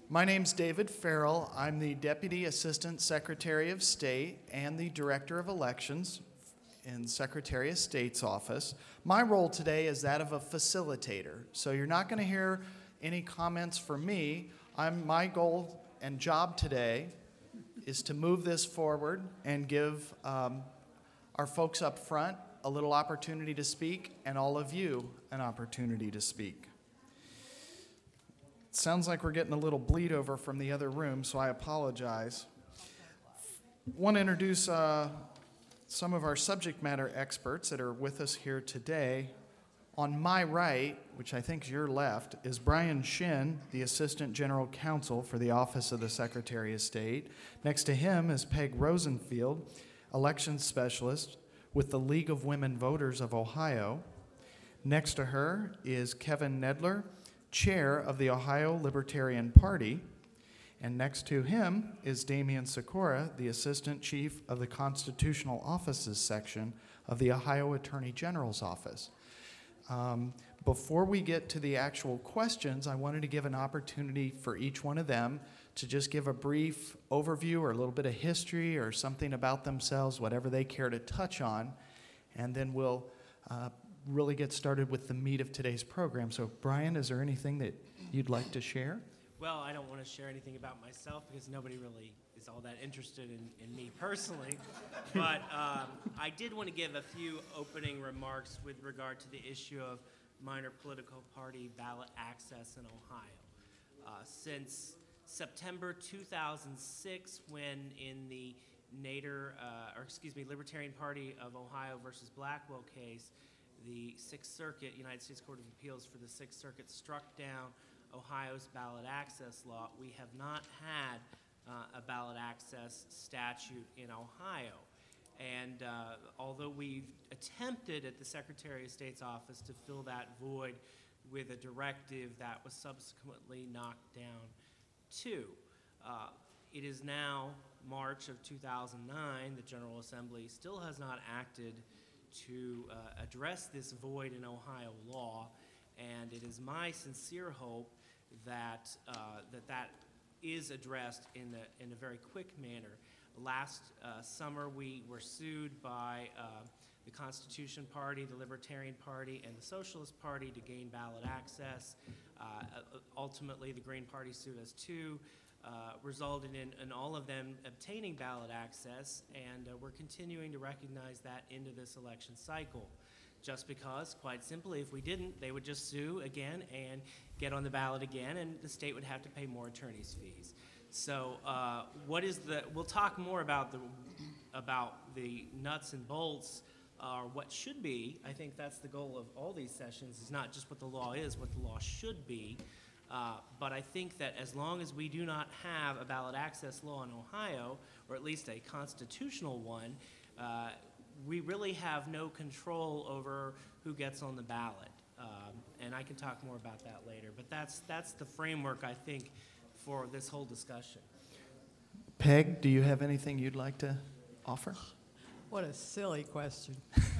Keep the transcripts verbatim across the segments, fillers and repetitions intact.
My name's David Farrell. I'm the Deputy Assistant Secretary of State and the Director of Elections in Secretary of State's office. My role today is that of a facilitator. So you're not going to hear any comments from me. I'm, my goal and job today is to move this forward and give um, our folks up front a little opportunity to speak and all of you an opportunity to speak. Sounds like we're getting a little bleed over from the other room, so I apologize. Want to introduce uh, some of our subject matter experts that are with us here today. On my right, which I think is your left, is Brian Shin, the Assistant General Counsel for the Office of the Secretary of State. Next to him is Peg Rosenfield, Elections Specialist with the League of Women Voters of Ohio. Next to her is Kevin Nedler, Chair of the Ohio Libertarian Party, and next to him is Damian Sikora, the Assistant Chief of the Constitutional Offices Section of the Ohio Attorney General's Office. Um, before we get to the actual questions, I wanted to give an opportunity for each one of them to just give a brief overview or a little bit of history or something about themselves, whatever they care to touch on, and then we'll uh, really get started with the meat of today's program. So, Brian, is there anything that you'd like to share? Well, I don't want to share anything about myself because nobody really is all that interested in, in me personally. But um, I did want to give a few opening remarks with regard to the issue of minor political party ballot access in Ohio. Uh, since September two thousand six, when in the Nader, uh, or excuse me, Libertarian Party of Ohio versus Blackwell case, the Sixth Circuit, United States Court of Appeals for the Sixth Circuit struck down Ohio's ballot access law. We have not had uh, a ballot access statute in Ohio. And uh, although we've attempted at the Secretary of State's office to fill that void with a directive that was subsequently knocked down too, uh, it is now March of two thousand nine. The General Assembly still has not acted to uh, address this void in Ohio law, and it is my sincere hope that uh, that that is addressed in a, in a very quick manner. Last uh, summer, we were sued by uh, the Constitution Party, the Libertarian Party, and the Socialist Party to gain ballot access. Uh, ultimately, the Green Party sued us too, uh, resulted in, in all of them obtaining ballot access, and uh, we're continuing to recognize that into this election cycle. Just because, quite simply, if we didn't, they would just sue again and get on the ballot again, and the state would have to pay more attorney's fees. So, uh, what is the? We'll talk more about the about the nuts and bolts, or uh, what should be. I think that's the goal of all these sessions: is not just what the law is, what the law should be. Uh, but I think that as long as we do not have a ballot access law in Ohio, or at least a constitutional one, uh, we really have no control over who gets on the ballot. Um, and I can talk more about that later. But that's that's the framework, I think, for this whole discussion. Peg, do you have anything you'd like to offer? What a silly question.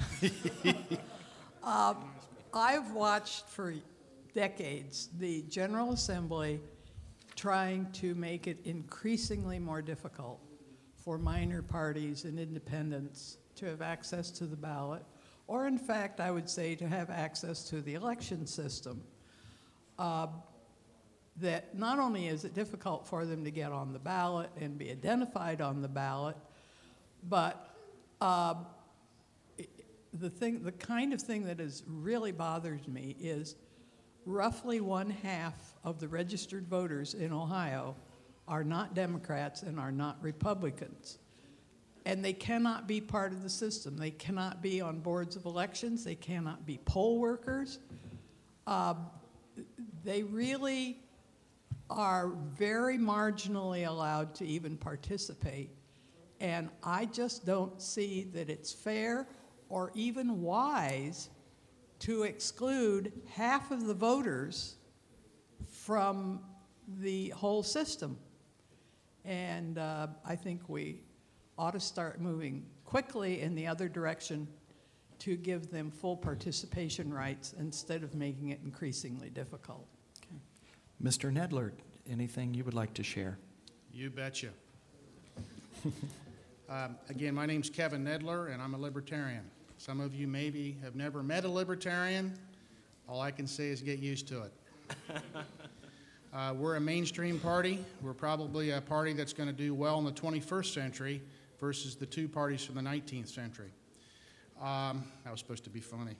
um, I've watched for decades the General Assembly trying to make it increasingly more difficult for minor parties and independents to have access to the ballot, or in fact, I would say to have access to the election system. Uh, that not only is it difficult for them to get on the ballot and be identified on the ballot, but uh, the thing, the kind of thing that has really bothered me is roughly one half of the registered voters in Ohio are not Democrats and are not Republicans. And they cannot be part of the system. They cannot be on boards of elections. They cannot be poll workers. Uh, they really are very marginally allowed to even participate. And I just don't see that it's fair or even wise to exclude half of the voters from the whole system. And uh, I think we ought to start moving quickly in the other direction to give them full participation rights instead of making it increasingly difficult. Okay. Mister Nedler, anything you would like to share? You betcha. um, again, my name's Kevin Nedler, and I'm a libertarian. Some of you maybe have never met a libertarian. All I can say is get used to it. uh, we're a mainstream party. We're probably a party that's going to do well in the twenty-first century versus the two parties from the nineteenth century. Um, that was supposed to be funny.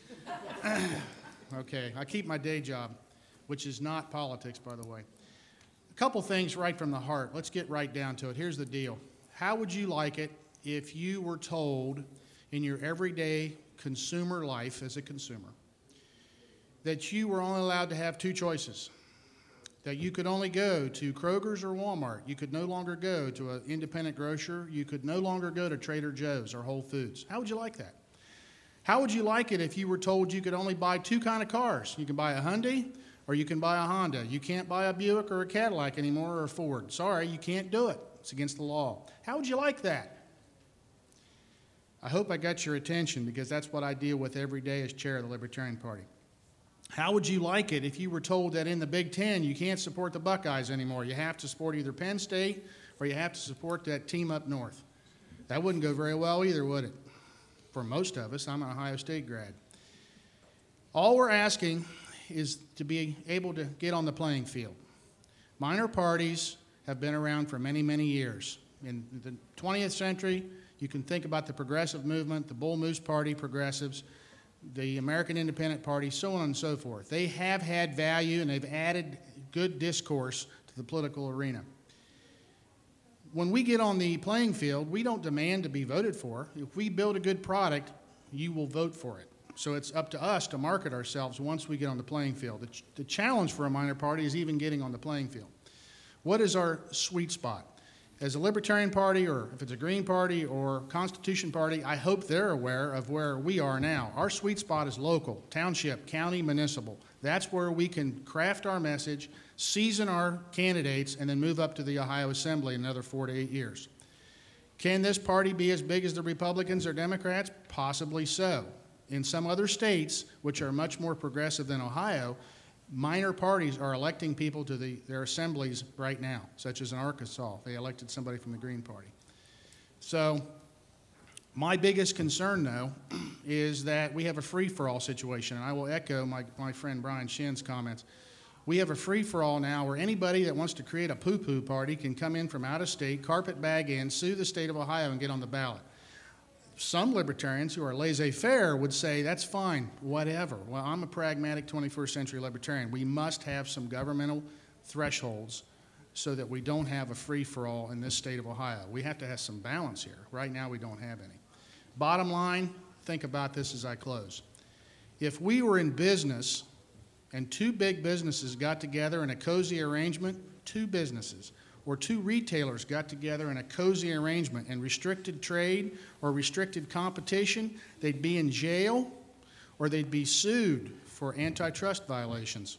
Okay, I keep my day job, which is not politics, by the way. A couple things right from the heart. Let's get right down to it. Here's the deal. How would you like it if you were told in your everyday consumer life as a consumer that you were only allowed to have two choices? That you could only go to Kroger's or Walmart. You could no longer go to an independent grocer. You could no longer go to Trader Joe's or Whole Foods. How would you like that? How would you like it if you were told you could only buy two kind of cars? You can buy a Hyundai or you can buy a Honda. You can't buy a Buick or a Cadillac anymore or a Ford. Sorry, you can't do it. It's against the law. How would you like that? I hope I got your attention because that's what I deal with every day as chair of the Libertarian Party. How would you like it if you were told that in the Big Ten you can't support the Buckeyes anymore? You have to support either Penn State or you have to support that team up north. That wouldn't go very well either, would it? For most of us, I'm an Ohio State grad. All we're asking is to be able to get on the playing field. Minor parties have been around for many, many years. In the twentieth century, you can think about the progressive movement, the Bull Moose Party, progressives, the American Independent Party, so on and so forth. They have had value and they've added good discourse to the political arena. When we get on the playing field, we don't demand to be voted for. If we build a good product, you will vote for it. So it's up to us to market ourselves once we get on the playing field. The, ch- the challenge for a minor party is even getting on the playing field. What is our sweet spot? As a Libertarian Party, or if it's a Green Party or Constitution Party, I hope they're aware of where we are now. Our sweet spot is local, township, county, municipal. That's where we can craft our message, season our candidates, and then move up to the Ohio Assembly in another four to eight years. Can this party be as big as the Republicans or Democrats? Possibly so. In some other states, which are much more progressive than Ohio, minor parties are electing people to the, their assemblies right now, such as in Arkansas. They elected somebody from the Green Party. So my biggest concern, though, is that we have a free-for-all situation, and I will echo my, my friend Brian Shin's comments. We have a free-for-all now where anybody that wants to create a poo-poo party can come in from out of state, carpet bag in, sue the state of Ohio, and get on the ballot. Some libertarians who are laissez-faire would say, that's fine, whatever. Well, I'm a pragmatic twenty-first century libertarian. We must have some governmental thresholds so that we don't have a free-for-all in this state of Ohio. We have to have some balance here. Right now, we don't have any. Bottom line, think about this as I close. If we were in business and two big businesses got together in a cozy arrangement, two businesses, or two retailers got together in a cozy arrangement and restricted trade or restricted competition, they'd be in jail or they'd be sued for antitrust violations.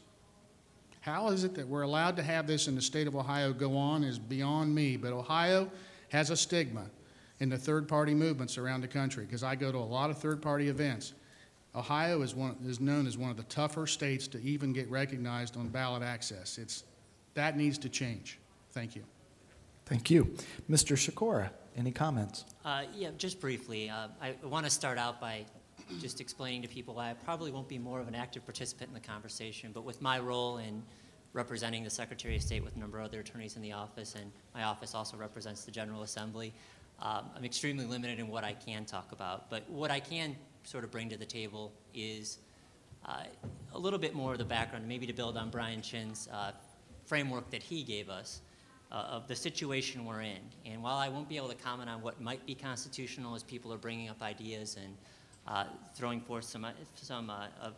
How is it that we're allowed to have this in the state of Ohio go on is beyond me, but Ohio has a stigma in the third-party movements around the country because I go to a lot of third-party events. Ohio is, one, is known as one of the tougher states to even get recognized on ballot access. It's, that needs to change. Thank you. Thank you. Mister Sikora, any comments? Uh, yeah, just briefly. Uh, I want to start out by just explaining to people why I probably won't be more of an active participant in the conversation, but with my role in representing the Secretary of State with a number of other attorneys in the office, and my office also represents the General Assembly, um, I'm extremely limited in what I can talk about. But what I can sort of bring to the table is uh, a little bit more of the background, maybe to build on Brian Shin's uh, framework that he gave us. Uh, of the situation we're in. And while I won't be able to comment on what might be constitutional as people are bringing up ideas and uh, throwing forth some, uh, some uh, uh,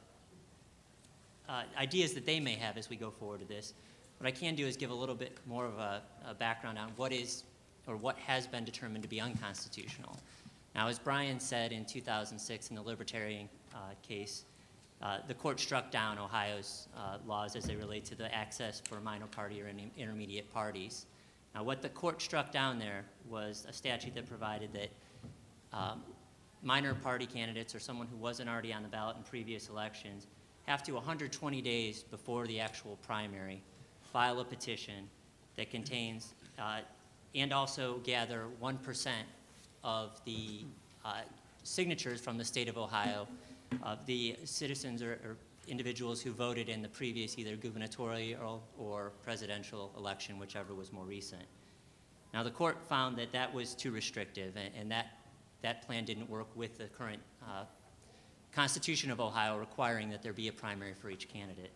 uh, ideas that they may have as we go forward to this, what I can do is give a little bit more of a, a background on what is or what has been determined to be unconstitutional. Now, as Brian said in two thousand six in the Libertarian uh, case, Uh, the court struck down Ohio's uh, laws as they relate to the access for minor party or in- intermediate parties. Now, what the court struck down there was a statute that provided that um, minor party candidates or someone who wasn't already on the ballot in previous elections have to one hundred twenty days before the actual primary file a petition that contains, uh, and also gather one percent of the uh, signatures from the state of Ohio of the citizens or, or individuals who voted in the previous either gubernatorial or presidential election, whichever was more recent. Now, the court found that that was too restrictive, and, and that, that plan didn't work with the current uh, Constitution of Ohio requiring that there be a primary for each candidate.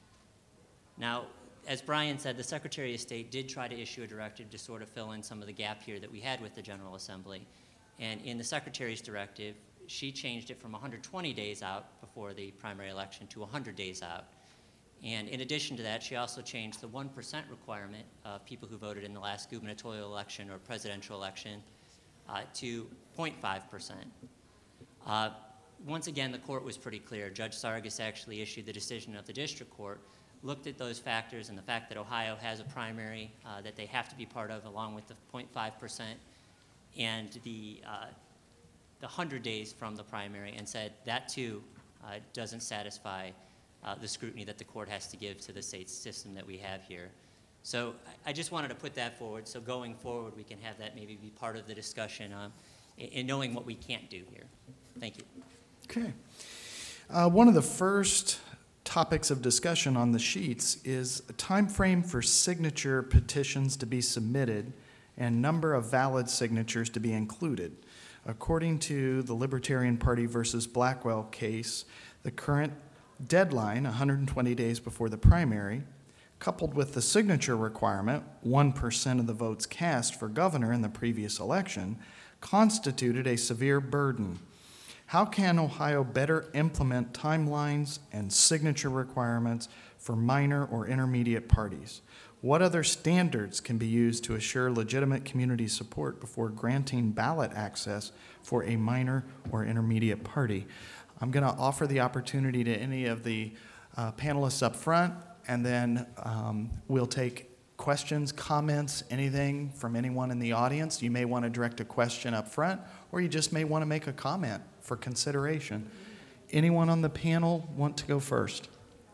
Now, as Brian said, the Secretary of State did try to issue a directive to sort of fill in some of the gap here that we had with the General Assembly. And in the Secretary's directive, she changed it from one hundred twenty days out before the primary election to one hundred days out. And in addition to that, she also changed the one percent requirement of people who voted in the last gubernatorial election or presidential election uh, to zero point five percent. Uh, once again, the court was pretty clear. Judge Sargis actually issued the decision of the district court, looked at those factors and the fact that Ohio has a primary uh, that they have to be part of along with the zero point five percent and the, uh, the one hundred days from the primary, and said that too uh, doesn't satisfy uh, the scrutiny that the court has to give to the state system that we have here. So I, I just wanted to put that forward, so going forward we can have that maybe be part of the discussion um, in, in knowing what we can't do here. Thank you. Okay. Uh, one of the first topics of discussion on the sheets is a time frame for signature petitions to be submitted and number of valid signatures to be included. According to the Libertarian Party versus Blackwell case, the current deadline, one hundred twenty days before the primary, coupled with the signature requirement, one percent of the votes cast for governor in the previous election, constituted a severe burden. How can Ohio better implement timelines and signature requirements for minor or intermediate parties? What other standards can be used to assure legitimate community support before granting ballot access for a minor or intermediate party? I'm going to offer the opportunity to any of the uh, panelists up front, and then um, we'll take questions, comments, anything from anyone in the audience. You may want to direct a question up front, or you just may want to make a comment for consideration. Anyone on the panel want to go first?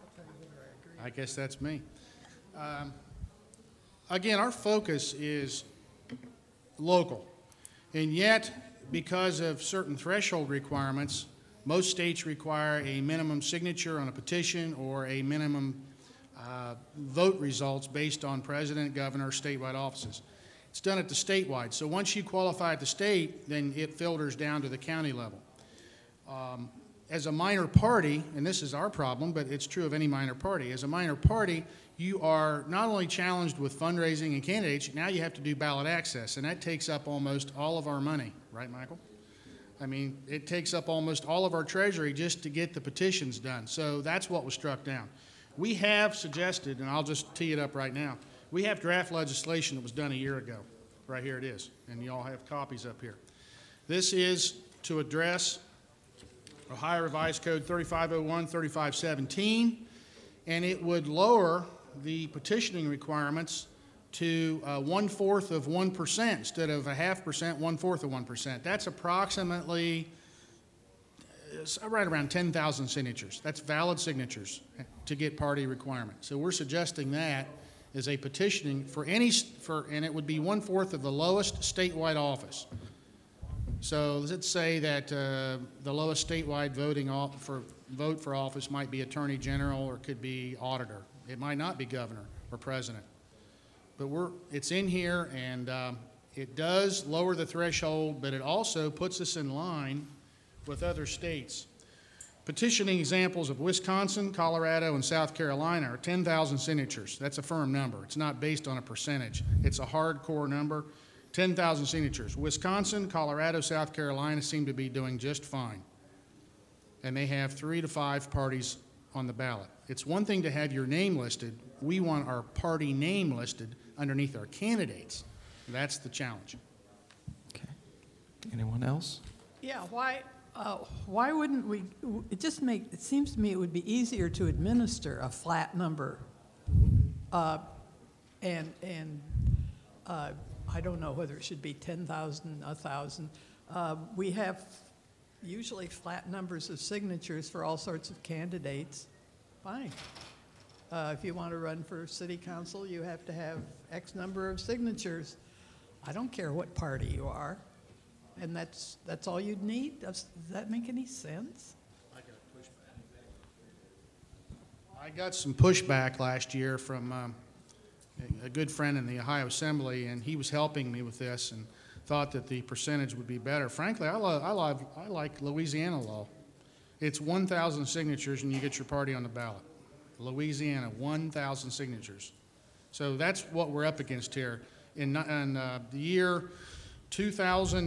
I guess that's me. Um, again, our focus is local, and yet, because of certain threshold requirements, most states require a minimum signature on a petition or a minimum uh, vote results based on president, governor, statewide offices. It's done at the statewide. So once you qualify at the state, then it filters down to the county level. Um, as a minor party, and this is our problem, but it's true of any minor party, as a minor party, you are not only challenged with fundraising and candidates, now you have to do ballot access, and that takes up almost all of our money, right, Michael? I mean, it takes up almost all of our treasury just to get the petitions done. So that's what was struck down. We have suggested, and I'll just tee it up right now, we have draft legislation that was done a year ago. Right here it is, and you all have copies up here. This is to address Ohio Revised Code thirty-five oh one, thirty-five seventeen, and it would lower the petitioning requirements to uh, one-fourth of one percent instead of a half percent, one-fourth of one percent. That's approximately uh, right around ten thousand signatures. That's valid signatures to get party requirement. So we're suggesting that as a petitioning for any, for, and it would be one-fourth of the lowest statewide office. So let's say that uh, the lowest statewide voting off for vote for office might be attorney general or could be auditor. It might not be governor or president. But we're, it's in here, and um, it does lower the threshold, but it also puts us in line with other states. Petitioning examples of Wisconsin, Colorado, and South Carolina are ten thousand signatures. That's a firm number. It's not based on a percentage. It's a hardcore number. ten thousand signatures. Wisconsin, Colorado, South Carolina seem to be doing just fine. And they have three to five parties on the ballot. It's one thing to have your name listed. We want our party name listed underneath our candidates. That's the challenge. Okay. Anyone else? Yeah, why, uh, why wouldn't we, it just make, it seems to me it would be easier to administer a flat number. Uh, and, and uh, I don't know whether it should be ten thousand, one thousand. Uh, we have usually flat numbers of signatures for all sorts of candidates. Fine. Uh, if you want to run for city council, you have to have X number of signatures. I don't care what party you are. And that's, that's all you'd need? Does, does that make any sense? I got some pushback last year from um, a- a good friend in the Ohio Assembly, and he was helping me with this and thought that the percentage would be better. Frankly, I, lo- I, love, I like Louisiana law. It's one thousand signatures and you get your party on the ballot. Louisiana, one thousand signatures. So that's what we're up against here. In, in uh, the year two thousand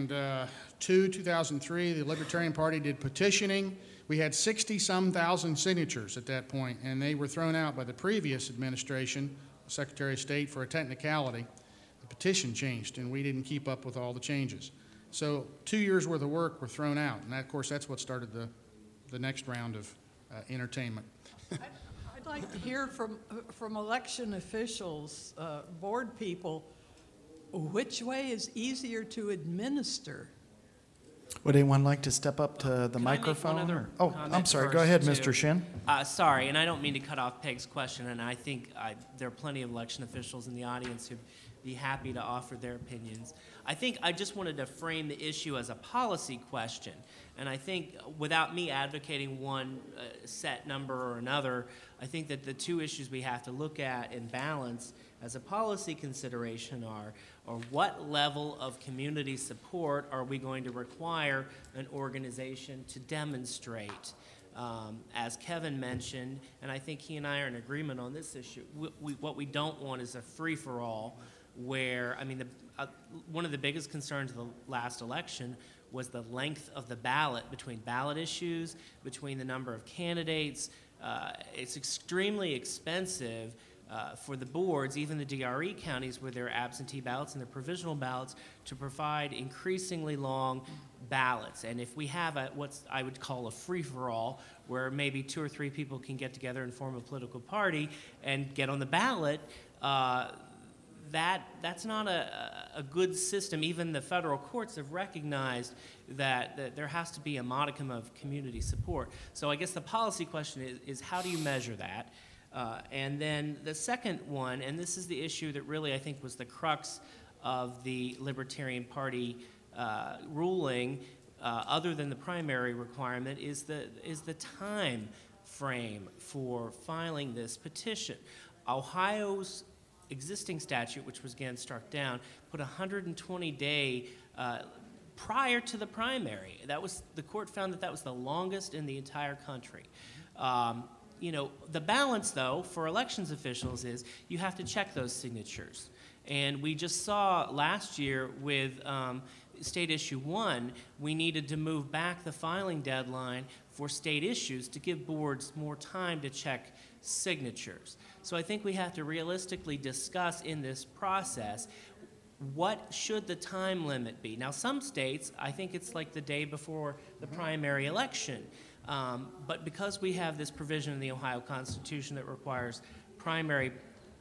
two, two thousand three, the Libertarian Party did petitioning. We had sixty-some thousand signatures at that point, and they were thrown out by the previous administration, Secretary of State, for a technicality. The petition changed, and we didn't keep up with all the changes. So two years' worth of work were thrown out, and that, of course, that's what started the, the next round of uh, entertainment. I'd I'd like to hear from, from election officials, uh, board people, which way is easier to administer? Would anyone like to step up to the Can I make one microphone? other or- Oh, comment I'm sorry. Go first, ahead, too? Mister Shin. Uh, sorry, and I don't mean to cut off Peg's question, and I think I, there are plenty of election officials in the audience who'd be happy to offer their opinions. I think I just wanted to frame the issue as a policy question, and I think without me advocating one uh, set number or another, I think that the two issues we have to look at in balance as a policy consideration are, or what level of community support are we going to require an organization to demonstrate? Um, as Kevin mentioned, and I think he and I are in agreement on this issue, we, we, what we don't want is a free-for-all where, I mean, the, uh, one of the biggest concerns of the last election was the length of the ballot between ballot issues, between the number of candidates. Uh, it's extremely expensive uh, for the boards, even the D R E counties where there are absentee ballots and the provisional ballots, to provide increasingly long ballots. And if we have a, what's I would call a free-for-all, where maybe two or three people can get together and form a political party and get on the ballot, uh, that that's not a, a good system. Even the federal courts have recognized that, that there has to be a modicum of community support. So I guess the policy question is, is how do you measure that? Uh, and then the second one, and this is the issue that really I think was the crux of the Libertarian Party uh, ruling, uh, other than the primary requirement, is the, is the time frame for filing this petition. Ohio's existing statute, which was again struck down, put a one hundred twenty day uh, prior to the primary. That was, the court found that that was the longest in the entire country. Um, you know, the balance, though, for elections officials is you have to check those signatures. And we just saw last year with um, state issue one, we needed to move back the filing deadline for state issues to give boards more time to check signatures. So I think we have to realistically discuss in this process, what should the time limit be? Now, some states, I think it's like the day before the primary election. Um, but because we have this provision in the Ohio Constitution that requires primary,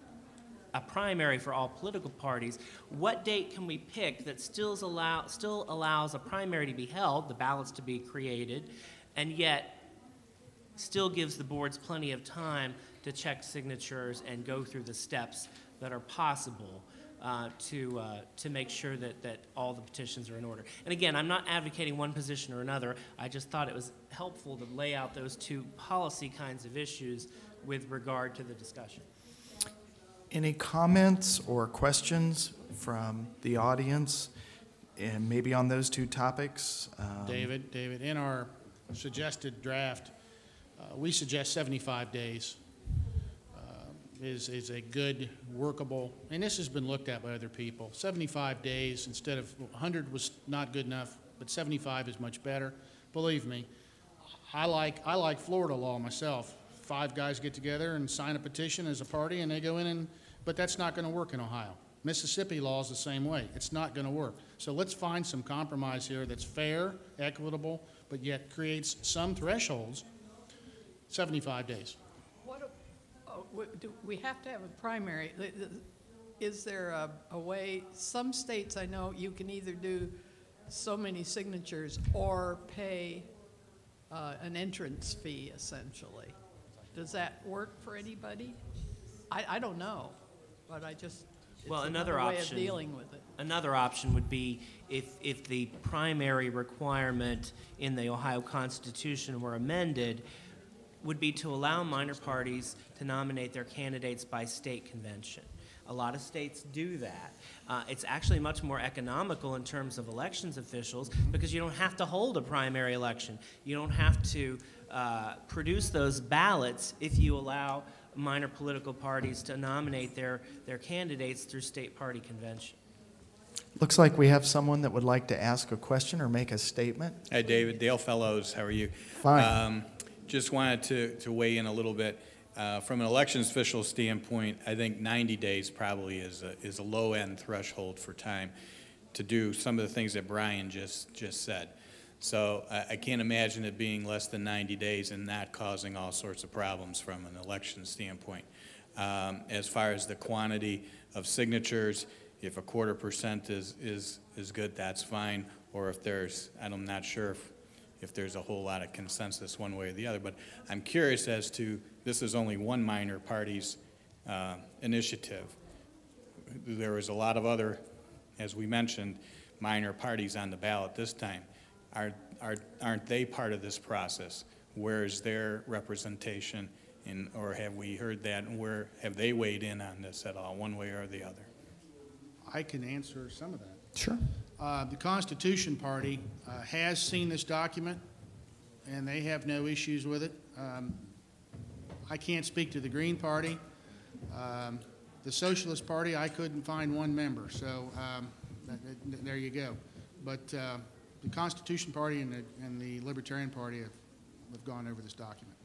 a primary for all political parties, what date can we pick that still, allow, still allows a primary to be held, the ballots to be created, and yet still gives the boards plenty of time to check signatures and go through the steps that are possible uh, to, uh, to make sure that, that all the petitions are in order. And again, I'm not advocating one position or another. I just thought it was helpful to lay out those two policy kinds of issues with regard to the discussion. Any comments or questions from the audience, and maybe on those two topics? Um, David, David, in our suggested draft, uh, we suggest seventy-five days uh, is, is a good, workable, and this has been looked at by other people. seventy-five days instead of one hundred was not good enough, but seventy-five is much better. Believe me, I like, I like Florida law myself. Five guys get together and sign a petition as a party, and they go in and, but that's not going to work in Ohio. Mississippi law is the same way. It's not going to work. So let's find some compromise here that's fair, equitable, but yet creates some thresholds. seventy-five days. What, a- oh, w- do we have to have a primary? Th- th- Is there a, a way, some states I know you can either do so many signatures or pay uh, an entrance fee essentially. Does that work for anybody? I, I don't know, but I just, it's Well, another another way of option- dealing with it. Another option would be if, if the primary requirement in the Ohio Constitution were amended, would be to allow minor parties to nominate their candidates by state convention. A lot of states do that. Uh, it's actually much more economical in terms of elections officials because you don't have to hold a primary election. You don't have to uh, produce those ballots if you allow minor political parties to nominate their, their candidates through state party convention. Looks like we have someone that would like to ask a question or make a statement. Hi, David. Dale Fellows, how are you? Fine. Um, just wanted to, to weigh in a little bit. Uh, from an elections official standpoint, I think ninety days probably is a, is a low-end threshold for time to do some of the things that Brian just, just said. So I, I can't imagine it being less than ninety days and not causing all sorts of problems from an election standpoint. Um, as far as the quantity of signatures, if a quarter percent is, is, is good, that's fine. Or if there's, I'm not sure if, if there's a whole lot of consensus one way or the other. But I'm curious as to, this is only one minor party's uh, initiative. There was a lot of other, as we mentioned, minor parties on the ballot this time. Are, are, aren't they part of this process? Where is their representation, in, or have we heard that, and where have they weighed in on this at all, one way or the other? I can answer some of that. Sure. Uh, The Constitution Party uh, has seen this document, and they have no issues with it. Um, I can't speak to the Green Party. Um, The Socialist Party, I couldn't find one member, so um, that- that- there you go. But uh, the Constitution Party and the, and the Libertarian Party have, have gone over this document.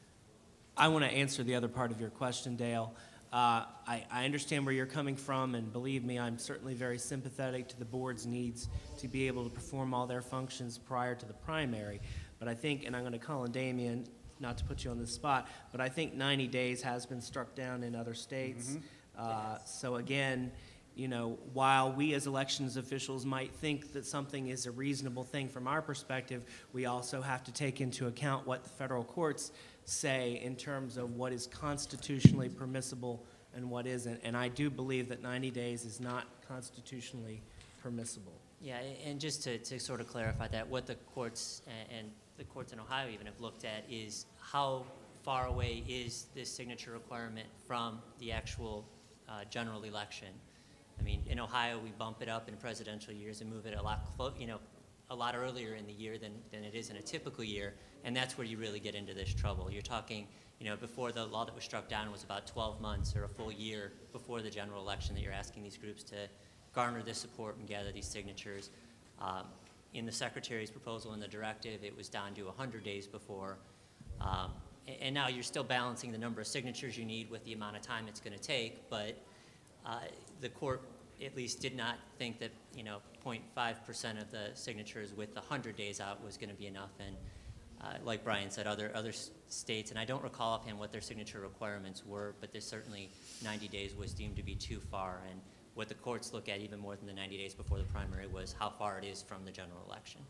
I want to answer the other part of your question, Dale. Uh, I, I understand where you're coming from, and believe me, I'm certainly very sympathetic to the board's needs to be able to perform all their functions prior to the primary. But I think, and I'm going to call on Damien, not to put you on the spot, but I think ninety days has been struck down in other states. Uh, so again, you know, while we as elections officials might think that something is a reasonable thing from our perspective, we also have to take into account what the federal courts say in terms of what is constitutionally permissible and what isn't. And I do believe that ninety days is not constitutionally permissible. Yeah, a- and just to, to sort of clarify that, what the courts a- and the courts in Ohio even have looked at is how far away is this signature requirement from the actual uh, general election. I mean, in Ohio, we bump it up in presidential years and move it a lot, clo- you know, a lot earlier in the year than, than it is in a typical year, and that's where you really get into this trouble. You're talking, you know, before the law that was struck down was about twelve months or a full year before the general election that you're asking these groups to garner this support and gather these signatures. Um, in the Secretary's proposal in the directive, it was down to one hundred days before. Um, a- and now you're still balancing the number of signatures you need with the amount of time it's going to take, but uh, the court at least did not think that, you know, zero point five percent of the signatures with one hundred days out was going to be enough. And uh, like Brian said, other other s- states, and I don't recall offhand what their signature requirements were, but there's certainly ninety days was deemed to be too far. And what the courts look at even more than the ninety days before the primary was how far it is from the general election.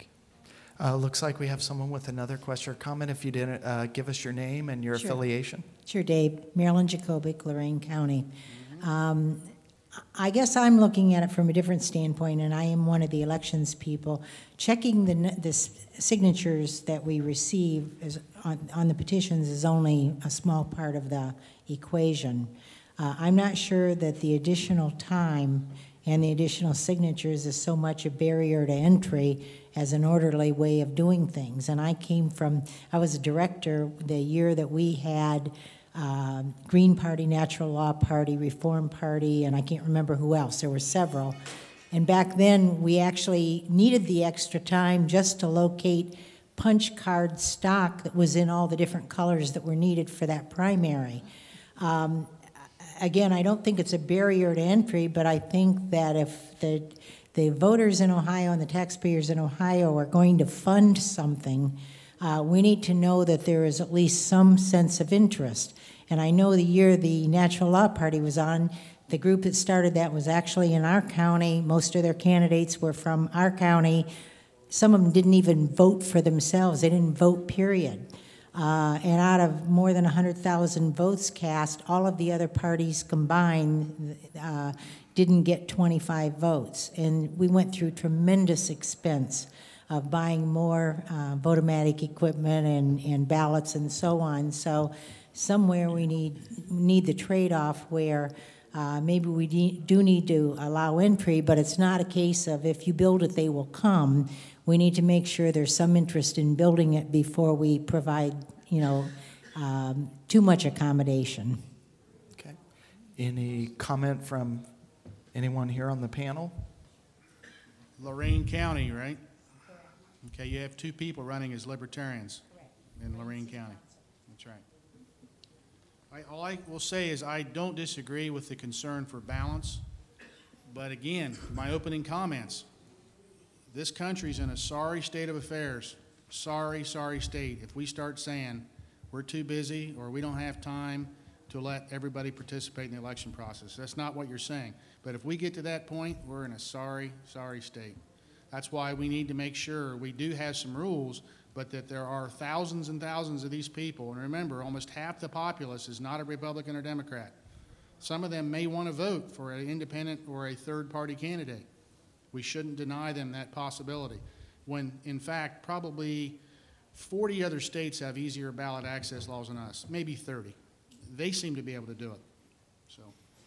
Uh, looks like we have someone with another question or comment. If you didn't, uh, give us your name and your Sure. affiliation. Sure, Dave. Marilyn Jacobic, Lorraine County. Um, I guess I'm looking at it from a different standpoint, and I am one of the elections people. Checking the, n- the s- signatures that we receive is, on, on the petitions is only a small part of the equation. Uh, I'm not sure that the additional time and the additional signatures is so much a barrier to entry as an orderly way of doing things. And I came from, I was a director the year that we had um, Green Party, Natural Law Party, Reform Party, and I can't remember who else. There were several. And back then, we actually needed the extra time just to locate punch card stock that was in all the different colors that were needed for that primary. Um, again, I don't think it's a barrier to entry, but I think that if the the voters in Ohio and the taxpayers in Ohio are going to fund something, uh, we need to know that there is at least some sense of interest. And I know the year the Natural Law Party was on, the group that started that was actually in our county. Most of their candidates were from our county. Some of them didn't even vote for themselves. They didn't vote, period. Uh, and out of more than one hundred thousand votes cast, all of the other parties combined uh, didn't get twenty-five votes. And we went through tremendous expense of buying more uh, votomatic equipment and, and ballots and so on. So somewhere we need, need the trade-off where uh, maybe we de- do need to allow entry, but it's not a case of if you build it, they will come. We need to make sure there's some interest in building it before we provide, you know, um, too much accommodation. Okay. Any comment from anyone here on the panel? Lorraine County, right? Okay, you have two people running as libertarians in Lorraine County. That's right. I, all I will say is I don't disagree with the concern for balance, but again, my opening comments, this country's in a sorry state of affairs. Sorry, sorry state. If we start saying we're too busy or we don't have time to let everybody participate in the election process, that's not what you're saying. But if we get to that point, we're in a sorry, sorry state. That's why we need to make sure we do have some rules, but that there are thousands and thousands of these people. And remember, almost half the populace is not a Republican or Democrat. Some of them may want to vote for an independent or a third-party candidate. We shouldn't deny them that possibility, when in fact probably forty other states have easier ballot access laws than us, maybe thirty. They seem to be able to do it. So,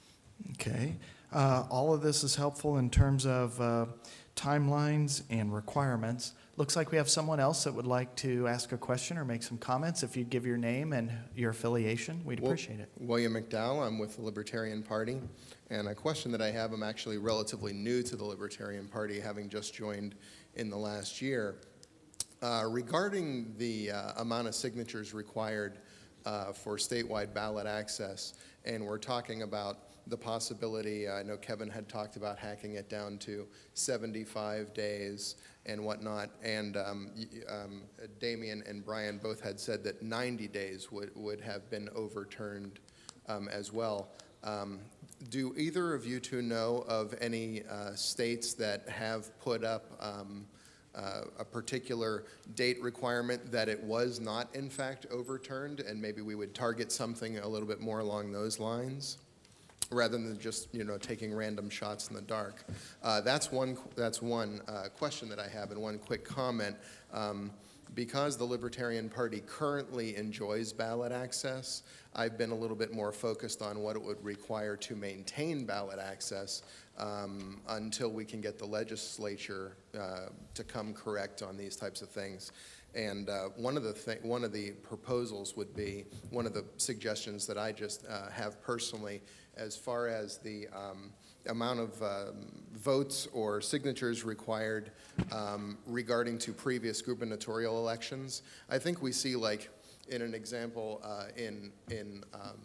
Okay. Uh, all of this is helpful in terms of uh, timelines and requirements. Looks like we have someone else that would like to ask a question or make some comments. If you'd give your name and your affiliation, we'd Well, appreciate it. William McDowell, I'm with the Libertarian Party. And a question that I have, I'm actually relatively new to the Libertarian Party, having just joined in the last year. Uh, regarding the uh, amount of signatures required uh, for statewide ballot access, and we're talking about the possibility, I know Kevin had talked about hacking it down to seventy-five days and whatnot, and um, y- um, Damien and Brian both had said that ninety days would, would have been overturned um, as well. Um, do either of you two know of any uh, states that have put up um, uh, a particular date requirement that it was not in fact overturned, and maybe we would target something a little bit more along those lines, rather than just, you know, taking random shots in the dark? Uh, that's one, that's one uh, question that I have, and one quick comment. Um, because the Libertarian Party currently enjoys ballot access, I've been a little bit more focused on what it would require to maintain ballot access um, until we can get the legislature uh, to come correct on these types of things. And uh, one of the th- one of the proposals would be, one of the suggestions that I just uh, have personally, as far as the um, amount of um, votes or signatures required um, regarding to previous gubernatorial elections. I think we see, like, in an example uh, in in um,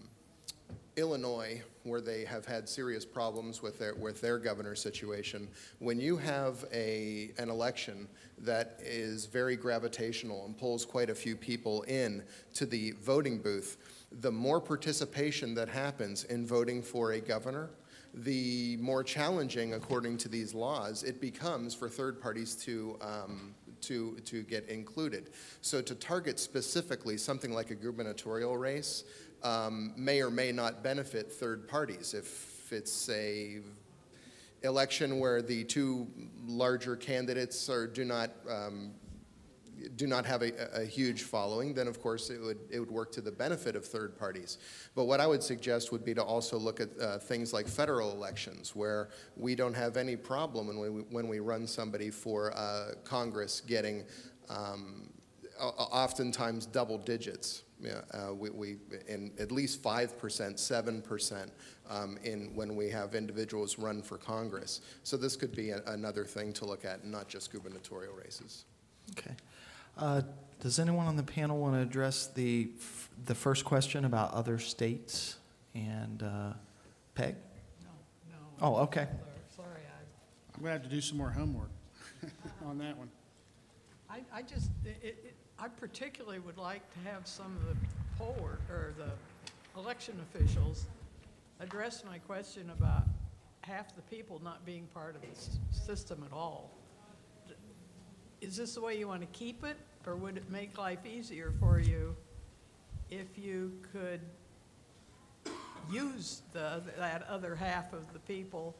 Illinois, where they have had serious problems with their with their governor situation. When you have a an election that is very gravitational and pulls quite a few people in to the voting booth, the more participation that happens in voting for a governor, the more challenging, according to these laws, it becomes for third parties to um, to to get included. So to target specifically something like a gubernatorial race um, may or may not benefit third parties. If it's a election where the two larger candidates are do not um, do not have a, a huge following, then of course it would it would work to the benefit of third parties. But what I would suggest would be to also look at uh, things like federal elections, where we don't have any problem when we when we run somebody for uh, Congress getting um, oftentimes double digits. Yeah, uh, we, we in at least five percent, seven percent um, in when we have individuals run for Congress. So this could be a, another thing to look at, not just gubernatorial races. Okay. Uh, does anyone on the panel want to address the f- the first question about other states and uh, Peg? No, no. Oh, okay. Sorry, I, I'm going to have to do some more homework on that one. I, I just, it, it, I particularly would like to have some of the poll work, or the election officials address my question about half the people not being part of the s- system at all. Is this the way you want to keep it, or would it make life easier for you if you could use the, that other half of the people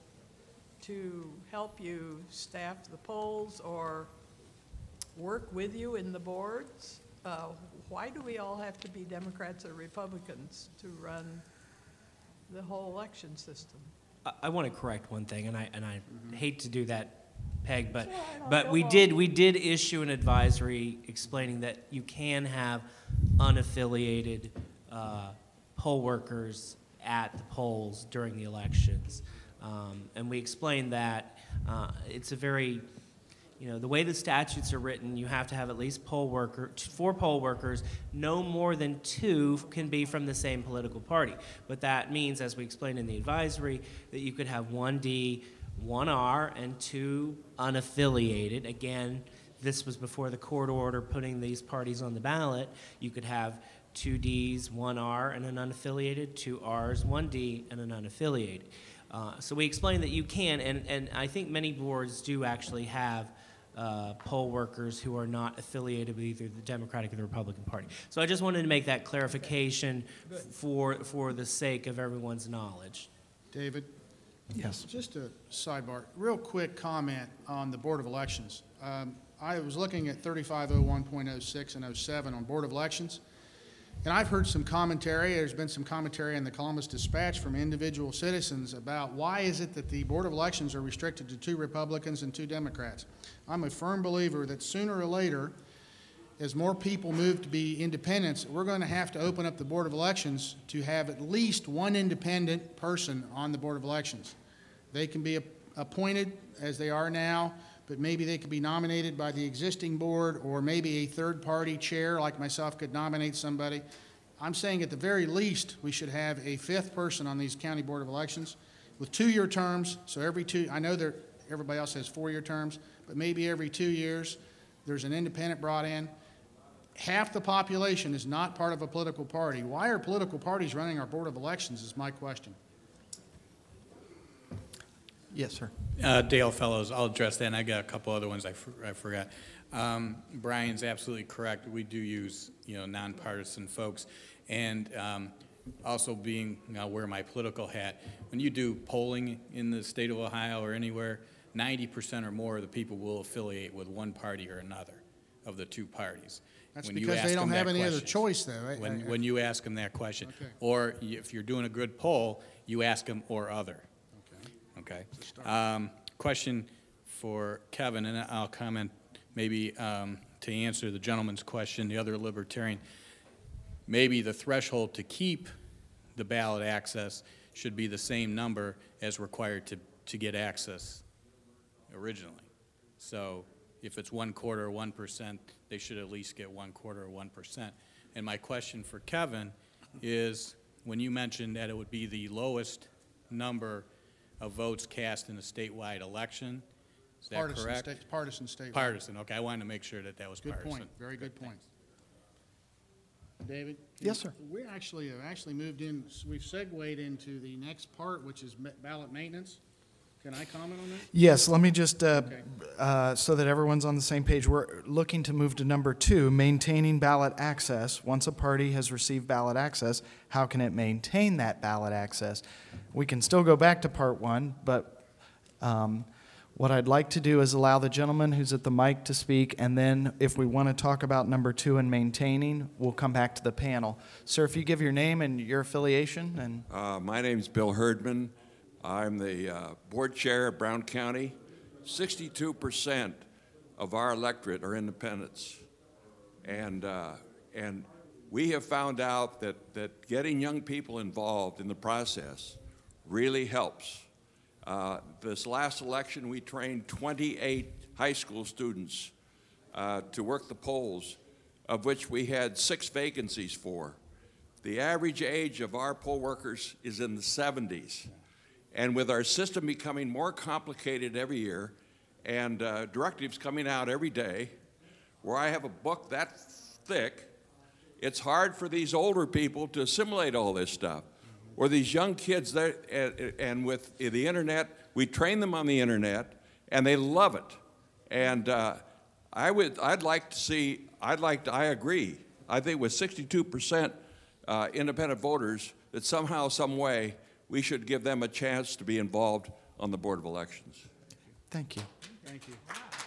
to help you staff the polls or work with you in the boards. Uh, why do we all have to be Democrats or Republicans to run the whole election system? I, I want to correct one thing, and I and I hate to do that, Peg, but That's all right, I'll but go we on. did we did issue an advisory explaining that you can have unaffiliated uh, poll workers at the polls during the elections, um, and we explained that uh, it's a very You know, the way the statutes are written, you have to have at least poll worker, four poll workers, no more than two can be from the same political party. But that means, as we explained in the advisory, that you could have one D, one R, and two unaffiliated. Again, this was before the court order putting these parties on the ballot. You could have two Ds, one R, and an unaffiliated, two Rs, one D, and an unaffiliated. Uh, so we explained that you can, and, and I think many boards do actually have Uh, poll workers who are not affiliated with either the Democratic or the Republican Party. So I just wanted to make that clarification for for the sake of everyone's knowledge. David? Yes. Just a sidebar, real quick comment on the Board of Elections. Um, I was looking at thirty-five oh one point oh six and oh seven on Board of Elections, and I've heard some commentary, there's been some commentary in the Columbus Dispatch from individual citizens about why is it that the Board of Elections are restricted to two Republicans and two Democrats. I'm a firm believer that sooner or later, as more people move to be independents, we're going to have to open up the Board of Elections to have at least one independent person on the Board of Elections. They can be appointed as they are now, but maybe they could be nominated by the existing board, or maybe a third-party chair like myself could nominate somebody. I'm saying at the very least, we should have a fifth person on these county Board of Elections with two-year terms, so every two, I know that everybody else has four-year terms, but maybe every two years, there's an independent brought in. Half the population is not part of a political party. Why are political parties running our Board of Elections is my question. Yes, sir. Uh, Dale Fellows, I'll address that, and I got a couple other ones I, for, I forgot. Um, Brian's absolutely correct. We do use, you know, nonpartisan folks, and um, also being, I'll wear my political hat. When you do polling in the state of Ohio or anywhere, ninety percent or more of the people will affiliate with one party or another of the two parties. That's When you because ask they them don't have that any other question- choice, though. I- When, I- when you ask them that question. Okay. Or y- if you're doing a good poll, you ask them or other. Okay. Um, question for Kevin, and I'll comment maybe um, to answer the gentleman's question, the other libertarian. Maybe the threshold to keep the ballot access should be the same number as required to, to get access originally. So if it's one quarter or one percent, they should at least get one quarter or one percent. And my question for Kevin is, when you mentioned that it would be the lowest number of votes cast in a statewide election, is that Partisan correct? state- Partisan state. Partisan, okay, I wanted to make sure that that was Good partisan. point, very good point. David? Yes, sir. We actually have actually moved in, we've segued into the next part, which is ma- ballot maintenance. Can I comment on that? Yes, let me just, uh, Okay. uh, so that everyone's on the same page, we're looking to move to number two, maintaining ballot access. Once a party has received ballot access, how can it maintain that ballot access? We can still go back to part one, but um, what I'd like to do is allow the gentleman who's at the mic to speak, and then if we want to talk about number two and maintaining, we'll come back to the panel. Sir, if you give your name and your affiliation, and Uh, my name's Bill Herdman. I'm the uh, board chair of Brown County. sixty-two percent of our electorate are independents. And, uh, and we have found out that, that getting young people involved in the process really helps. Uh, this last election, we trained twenty-eight high school students uh, to work the polls, of which we had six vacancies for. The average age of our poll workers is in the seventies. And with our system becoming more complicated every year and uh, directives coming out every day, where I have a book that thick, it's hard for these older people to assimilate all this stuff. Or these young kids, that, and, and with the internet, we train them on the internet, and they love it. And uh, I would, I'd like to see, I'd like to, I agree. I think with sixty-two percent uh, independent voters, that somehow, some way, we should give them a chance to be involved on the Board of Elections. Thank you. Thank you.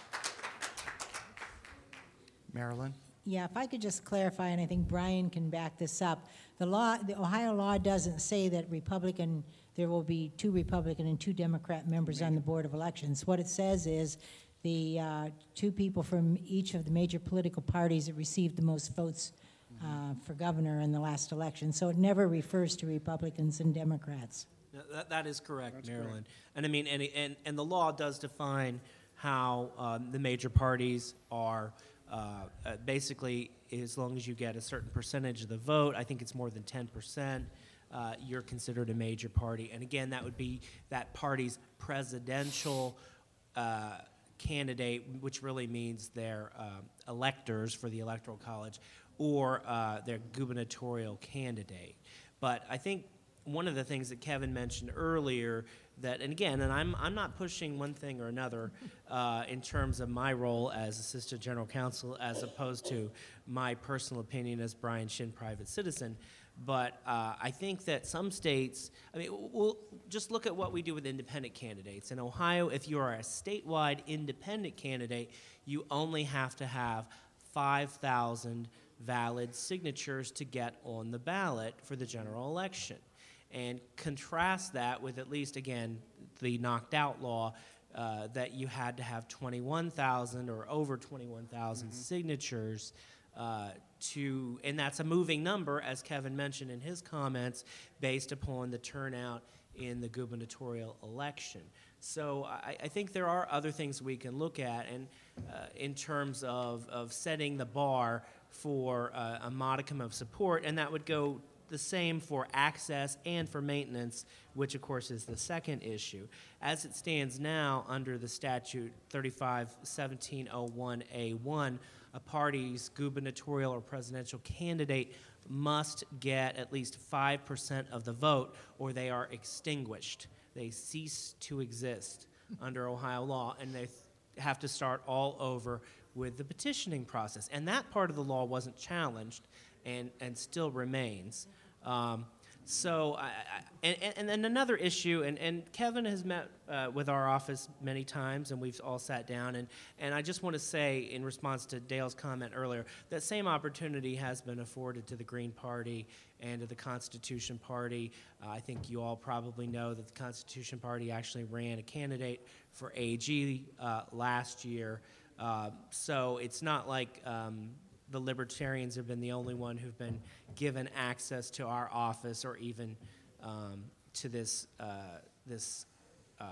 Marilyn? Yeah, if I could just clarify, and I think Brian can back this up. The law, the Ohio law doesn't say that Republican, there will be two Republican and two Democrat members on the Board of Elections. What it says is the uh, two people from each of the major political parties that received the most votes uh, for governor in the last election. So it never refers to Republicans and Democrats. No, That, that is correct, Marilyn. And I mean, and, and, and the law does define how um, the major parties are uh, uh, basically, as long as you get a certain percentage of the vote, I think it's more than ten percent, uh, you're considered a major party. And again, that would be that party's presidential uh, candidate, which really means their uh, electors for the Electoral College, or uh, their gubernatorial candidate. But I think one of the things that Kevin mentioned earlier that, and again, and I'm, I'm not pushing one thing or another uh, in terms of my role as Assistant General Counsel as opposed to my personal opinion as Brian Shin, private citizen, but uh, I think that some states, I mean, we'll just look at what we do with independent candidates. In Ohio, if you are a statewide independent candidate, you only have to have five thousand valid signatures to get on the ballot for the general election. And contrast that with at least, again, the knocked out law uh, that you had to have twenty-one thousand or over twenty-one thousand mm-hmm. signatures uh, to, and that's a moving number, as Kevin mentioned in his comments, based upon the turnout in the gubernatorial election. So I, I think there are other things we can look at, and uh, in terms of, of setting the bar for uh, a modicum of support, and that would go the same for access and for maintenance, which of course is the second issue. As it stands now under the statute thirty-five seventeen oh one A one, a party's gubernatorial or presidential candidate must get at least five percent of the vote or they are extinguished. They cease to exist under Ohio law, and they th- have to start all over with the petitioning process. And that part of the law wasn't challenged and, and still remains. Um, so, I, I, and, and then another issue, and, and Kevin has met uh, with our office many times, and we've all sat down, and, and I just want to say, in response to Dale's comment earlier, that same opportunity has been afforded to the Green Party and to the Constitution Party. Uh, I think you all probably know that the Constitution Party actually ran a candidate for A G uh, last year. Uh, so it's not like um, the Libertarians have been the only one who've been given access to our office or even um, to this uh, this uh,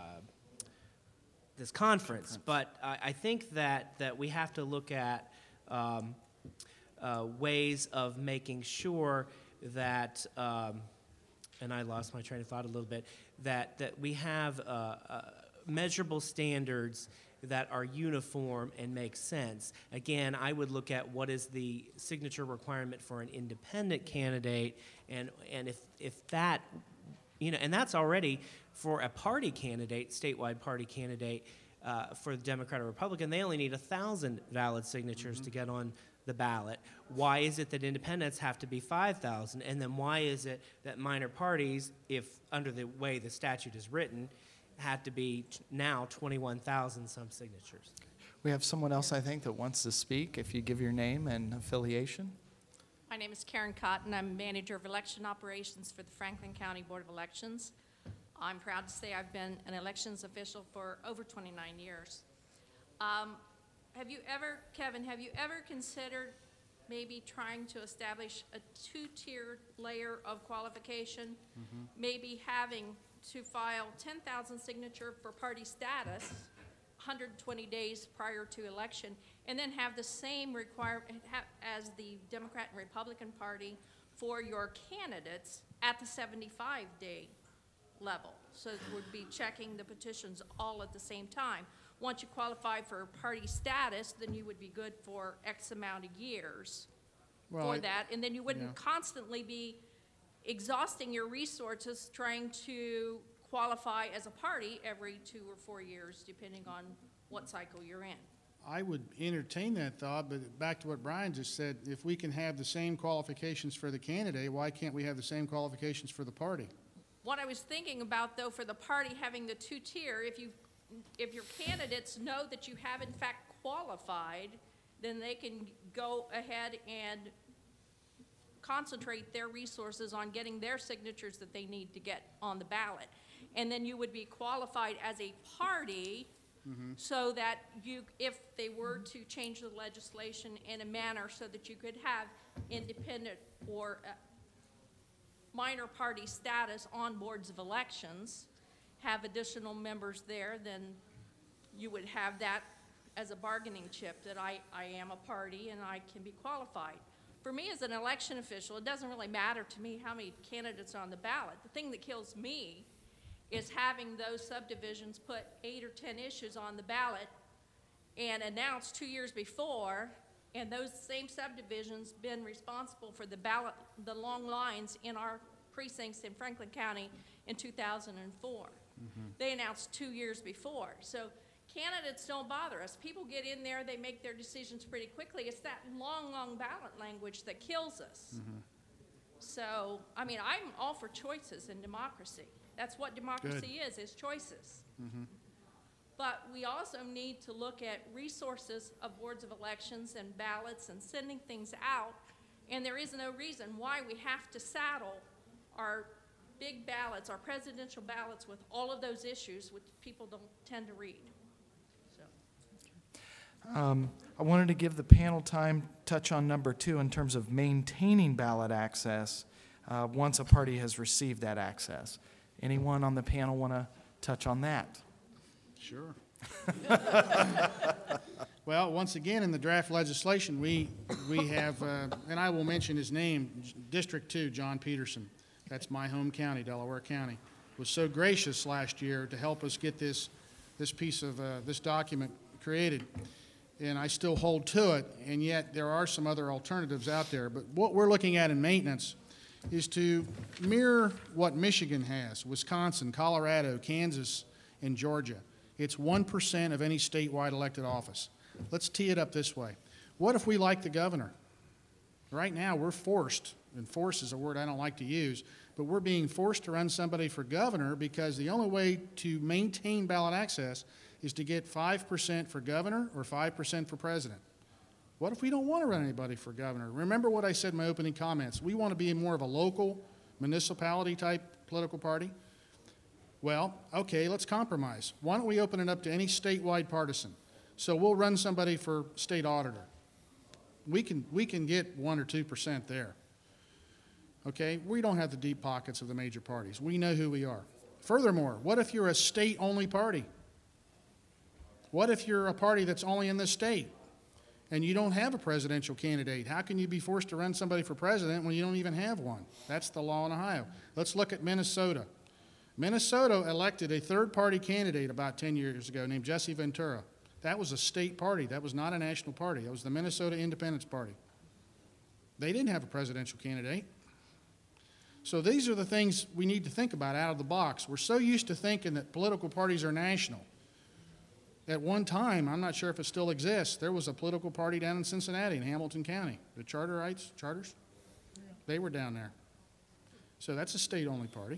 this conference. But I, I think that that we have to look at um, uh, ways of making sure that, um, and I lost my train of thought a little bit, that that we have uh, uh, measurable standards that are uniform and make sense. Again, I would look at what is the signature requirement for an independent candidate, and and if if that, you know, and that's already for a party candidate, statewide party candidate, uh, for the Democrat or Republican, they only need a thousand valid signatures mm-hmm. to get on the ballot. Why is it that independents have to be five thousand? And then why is it that minor parties, if under the way the statute is written, had to be t- now twenty-one thousand some signatures? We have someone else, I think, that wants to speak. If you give your name and affiliation. My name is Karen Cotton. I'm Manager of Election Operations for the Franklin County Board of Elections. I'm proud to say I've been an elections official for over twenty-nine years. Um, have you ever, Kevin, have you ever considered maybe trying to establish a two-tier layer of qualification? Mm-hmm. Maybe having to file ten thousand signature for party status one hundred twenty days prior to election, and then have the same requirement as the Democrat and Republican Party for your candidates at the seventy-five day level. So we'd be checking the petitions all at the same time. Once you qualify for party status, then you would be good for X amount of years Well, for I- that, and then you wouldn't yeah. constantly be exhausting your resources trying to qualify as a party every two or four years, depending on what cycle you're in. I would entertain that thought, but back to what Brian just said, if we can have the same qualifications for the candidate, why can't we have the same qualifications for the party? What I was thinking about, though, for the party having the two-tier, if you, if your candidates know that you have in fact qualified, then they can go ahead and concentrate their resources on getting their signatures that they need to get on the ballot. And then you would be qualified as a party, mm-hmm. so that you, if they were to change the legislation in a manner so that you could have independent or uh, minor party status on boards of elections, have additional members there, then you would have that as a bargaining chip, that I, I am a party and I can be qualified. For me as an election official, it doesn't really matter to me how many candidates are on the ballot. The thing that kills me is having those subdivisions put eight or ten issues on the ballot and announce two years before, and those same subdivisions been responsible for the ballot, the long lines in our precincts in Franklin County in two thousand four. Mm-hmm. They announced two years before. So candidates don't bother us. People get in there, they make their decisions pretty quickly. It's that long, long ballot language that kills us. Mm-hmm. So, I mean, I'm all for choices in democracy. That's what democracy Good. is, is choices. Mm-hmm. But we also need to look at resources of boards of elections and ballots and sending things out. And there is no reason why we have to saddle our big ballots, our presidential ballots, with all of those issues which people don't tend to read. So. Um, I wanted to give the panel time, touch on number two in terms of maintaining ballot access uh, once a party has received that access. Anyone on the panel want to touch on that? Sure. Well, once again, in the draft legislation, we, we have, uh, and I will mention his name, District two, John Peterson. That's my home county, Delaware County. Was so gracious last year to help us get this, this piece of, uh, this document created. And I still hold to it, and yet there are some other alternatives out there. But what we're looking at in maintenance is to mirror what Michigan has, Wisconsin, Colorado, Kansas, and Georgia. It's one percent of any statewide elected office. Let's tee it up this way. What if we like the governor? Right now, we're forced, and force is a word I don't like to use, but we're being forced to run somebody for governor because the only way to maintain ballot access is to get five percent for governor or five percent for president. What if we don't want to run anybody for governor? Remember what I said in my opening comments. We want to be more of a local municipality type political party. Well, okay, let's compromise. Why don't we open it up to any statewide partisan? So we'll run somebody for state auditor. We can, we can get one or two percent there. Okay, we don't have the deep pockets of the major parties. We know who we are. Furthermore, what if you're a state-only party? What if you're a party that's only in this state and you don't have a presidential candidate? How can you be forced to run somebody for president when you don't even have one? That's the law in Ohio. Let's look at Minnesota. Minnesota elected a third-party candidate about ten years ago named Jesse Ventura. That was a state party. That was not a national party. That was the Minnesota Independence Party. They didn't have a presidential candidate. So these are the things we need to think about out of the box. We're so used to thinking that political parties are national. At one time, I'm not sure if it still exists, there was a political party down in Cincinnati in Hamilton County. The Charterites, Charters, they were down there. So that's a state-only party.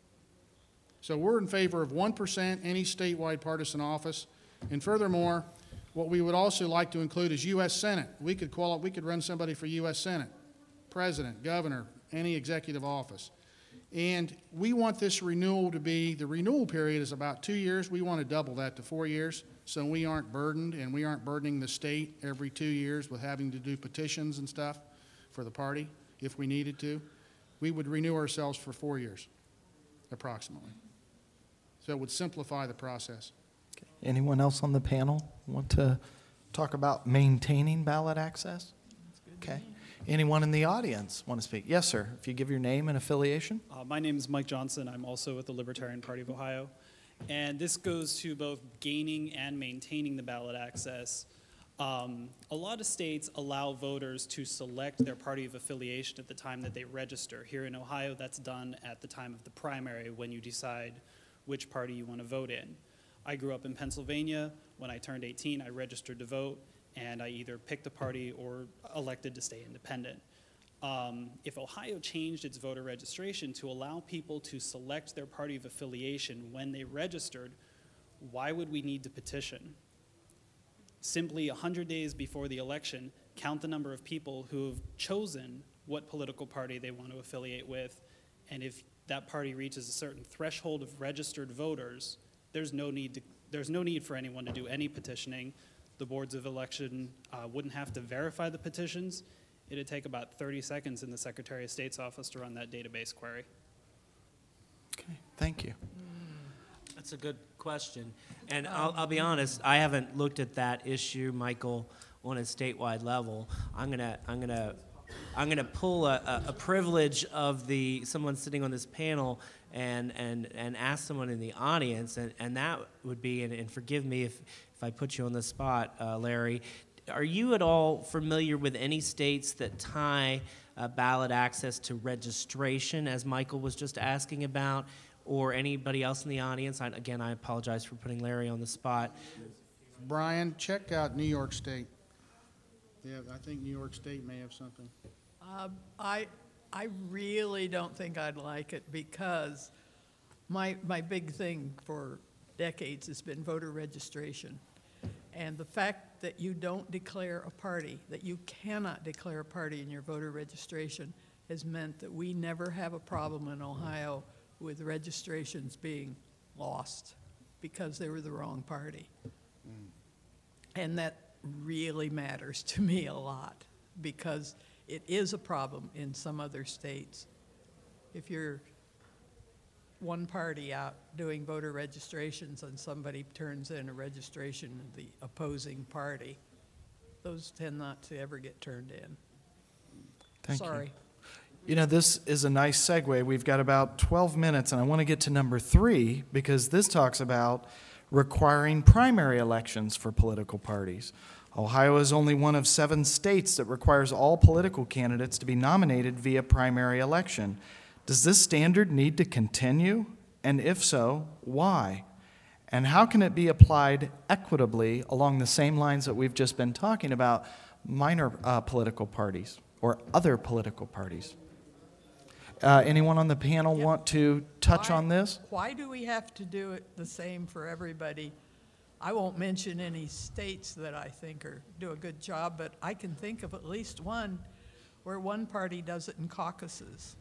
So we're in favor of one percent any statewide partisan office. And furthermore, what we would also like to include is U S Senate. We could call it, we could run somebody for U S Senate, president, governor, any executive office. And we want this renewal to be, the renewal period is about two years. We want to double that to four years so we aren't burdened and we aren't burdening the state every two years with having to do petitions and stuff for the party if we needed to. We would renew ourselves for four years, approximately. So it would simplify the process. Anyone else on the panel want to talk about maintaining ballot access? Okay. Anyone in the audience want to speak? Yes, sir. If you give your name and affiliation. Uh, my name is Mike Johnson. I'm also with the Libertarian Party of Ohio. And this goes to both gaining and maintaining the ballot access. Um, a lot of states allow voters to select their party of affiliation at the time that they register. Here in Ohio, that's done at the time of the primary when you decide which party you want to vote in. I grew up in Pennsylvania. When I turned eighteen, I registered to vote, and I either picked a party or elected to stay independent. Um, if Ohio changed its voter registration to allow people to select their party of affiliation when they registered, why would we need to petition? Simply one hundred days before the election, count the number of people who have chosen what political party they want to affiliate with, and if that party reaches a certain threshold of registered voters, there's no need to, there's no need for anyone to do any petitioning. The boards of election uh, wouldn't have to verify the petitions. It'd take about thirty seconds in the Secretary of State's office to run that database query. Okay, thank you. That's a good question. And I'll, I'll be honest, I haven't looked at that issue, Michael, on a statewide level. I'm gonna, I'm gonna, I'm gonna pull a, a, a privilege of the someone sitting on this panel and and and ask someone in the audience, and, and that would be, and, and forgive me if if I put you on the spot, uh, Larry. Are you at all familiar with any states that tie uh, ballot access to registration, as Michael was just asking about, or anybody else in the audience? I, again, I apologize for putting Larry on the spot. Brian, check out New York State. Yeah, I think New York State may have something. Um, I, I really don't think I'd like it because my, my big thing for decades has been voter registration. And the fact that you don't declare a party, that you cannot declare a party in your voter registration, has meant that we never have a problem in Ohio with registrations being lost because they were the wrong party. Mm. And that really matters to me a lot because it is a problem in some other states. If you're one party out doing voter registrations and somebody turns in a registration of the opposing party, those tend not to ever get turned in. Thank Sorry. you. You know, this is a nice segue. We've got about twelve minutes, and I want to get to number three because this talks about requiring primary elections for political parties. Ohio is only one of seven states that requires all political candidates to be nominated via primary election. Does this standard need to continue? And if so, why? And how can it be applied equitably along the same lines that we've just been talking about, minor uh, political parties or other political parties? Uh, anyone on the panel Yeah. want to touch Why- on this? Why do we have to do it the same for everybody? I won't mention any states that I think are, do a good job, but I can think of at least one where one party does it in caucuses.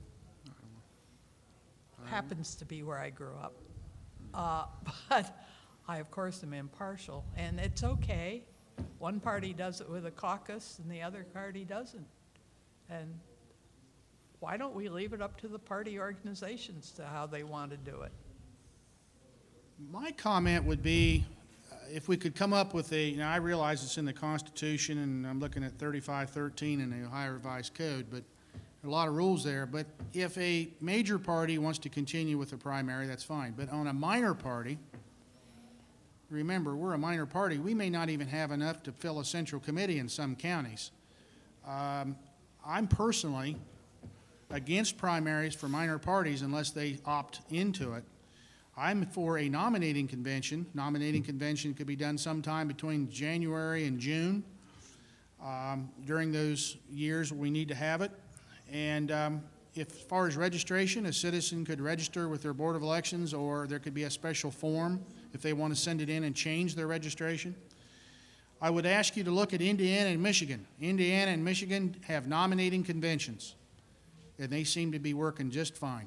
Happens to be where I grew up. Uh, but I, of course, am impartial, and it's okay. One party does it with a caucus and the other party doesn't. And why don't we leave it up to the party organizations to how they want to do it? My comment would be, uh, if we could come up with a, now I realize it's in the Constitution, and I'm looking at thirty-five thirteen in the Ohio Revised Code, but there are a lot of rules there. But if a major party wants to continue with the primary, that's fine. But on a minor party, remember, we're a minor party. We may not even have enough to fill a central committee in some counties. Um, I'm personally against primaries for minor parties unless they opt into it. I'm for a nominating convention. Nominating convention could be done sometime between January and June. Um, during those years, we need to have it. And um, if, as far as registration, a citizen could register with their Board of Elections, or there could be a special form if they want to send it in and change their registration. I would ask you to look at Indiana and Michigan. Indiana and Michigan have nominating conventions, and they seem to be working just fine.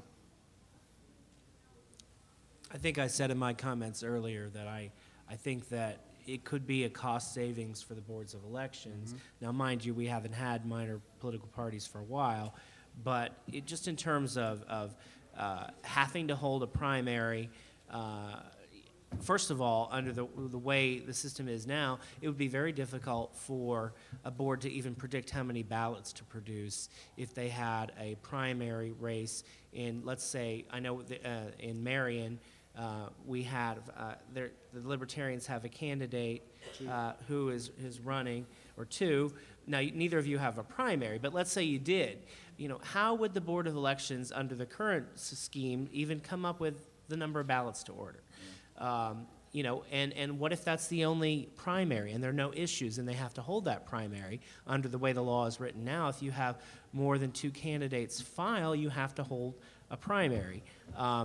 I think I said in my comments earlier that I, I think that it could be a cost savings for the boards of elections. Mm-hmm. Now, mind you, we haven't had minor political parties for a while, but it, just in terms of, of uh, having to hold a primary, uh, first of all, under the, the way the system is now, it would be very difficult for a board to even predict how many ballots to produce if they had a primary race in, let's say, I know the, uh, in Marion, Uh, we have, uh, there, the Libertarians have a candidate uh, who is, is running, or two. Now, neither of you have a primary, but let's say you did. You know, how would the Board of Elections, under the current s- scheme, even come up with the number of ballots to order? Um, you know, and, and what if that's the only primary and there are no issues and they have to hold that primary under the way the law is written now? If you have more than two candidates file, you have to hold a primary. Um,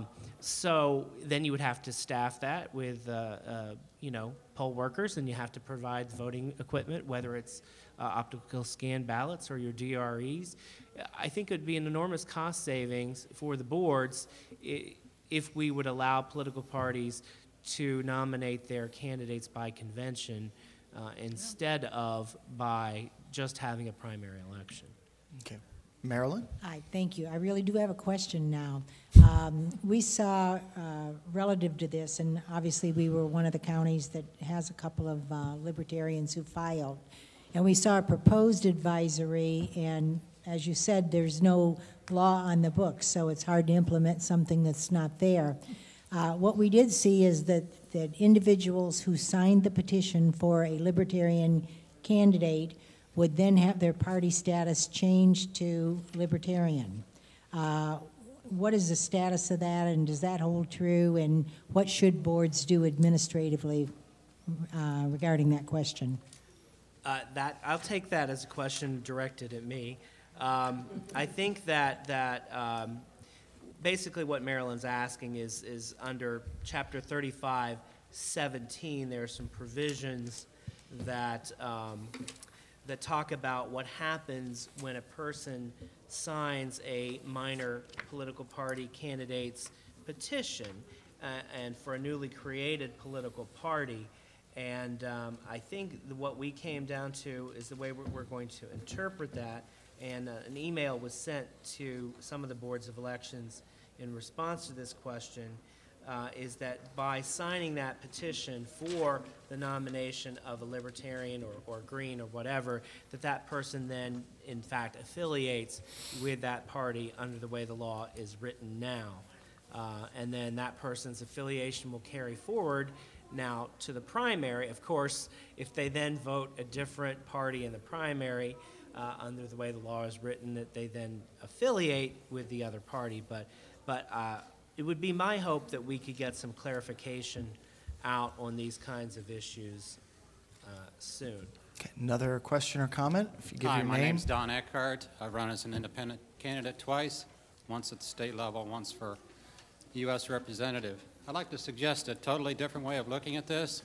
so then you would have to staff that with, uh, uh, you know, poll workers, and you have to provide voting equipment, whether it's uh, optical scan ballots or your D R Es. I think it would be an enormous cost savings for the boards i- if we would allow political parties to nominate their candidates by convention uh, instead of by just having a primary election. Okay. Marilyn? Hi, thank you. I really do have a question now. Um, We saw, uh, relative to this, and obviously we were one of the counties that has a couple of uh, libertarians who filed, and we saw a proposed advisory, and as you said, there's no law on the books, so it's hard to implement something that's not there. Uh, What we did see is that, that individuals who signed the petition for a libertarian candidate would then have their party status changed to libertarian. Uh, What is the status of that, and does that hold true, and what should boards do administratively uh, regarding that question? Uh, that I'll take that as a question directed at me. Um, I think that that um, basically what Marilyn's asking is is under Chapter thirty-five seventeen. There are some provisions that um, that talk about what happens when a person signs a minor political party candidate's petition uh, and for a newly created political party. And um, I think the, what we came down to is the way we're, we're going to interpret that. And uh, an email was sent to some of the boards of elections in response to this question, uh, is that by signing that petition for the nomination of a libertarian or, or green or whatever, that that person then, in fact, affiliates with that party under the way the law is written now. Uh, and then that person's affiliation will carry forward now to the primary. Of course, if they then vote a different party in the primary, uh, under the way the law is written, that they then affiliate with the other party. But, but uh, it would be my hope that we could get some clarification out on these kinds of issues uh, soon. Okay, another question or comment? If you give Hi, your my name. name's Don Eckhart. I've run as an independent candidate twice, once at the state level, once for U S representative. I'd like to suggest a totally different way of looking at this,